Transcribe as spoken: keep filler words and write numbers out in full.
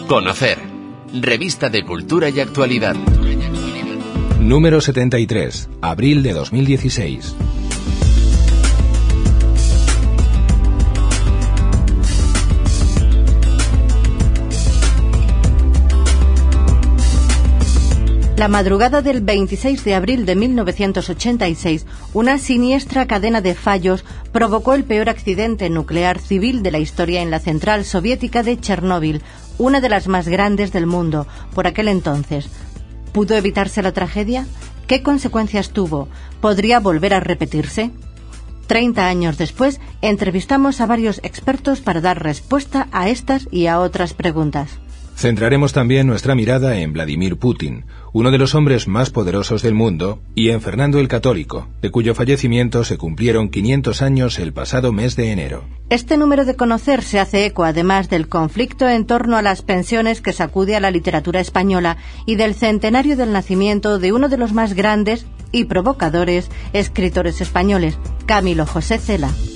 Conocer. Revista de Cultura y Actualidad. Número setenta y tres. Abril de dos mil dieciséis. La madrugada del veintiséis de abril de mil novecientos ochenta y seis, una siniestra cadena de fallos provocó el peor accidente nuclear civil de la historia en la central soviética de Chernóbil, una de las más grandes del mundo por aquel entonces. ¿Pudo evitarse la tragedia? ¿Qué consecuencias tuvo? ¿Podría volver a repetirse? Treinta años después, entrevistamos a varios expertos para dar respuesta a estas y a otras preguntas. Centraremos también nuestra mirada en Vladimir Putin, uno de los hombres más poderosos del mundo, y en Fernando el Católico, de cuyo fallecimiento se cumplieron quinientos años el pasado mes de enero. Este número de Conocer se hace eco además del conflicto en torno a las pensiones que sacude a la literatura española y del centenario del nacimiento de uno de los más grandes y provocadores escritores españoles, Camilo José Cela.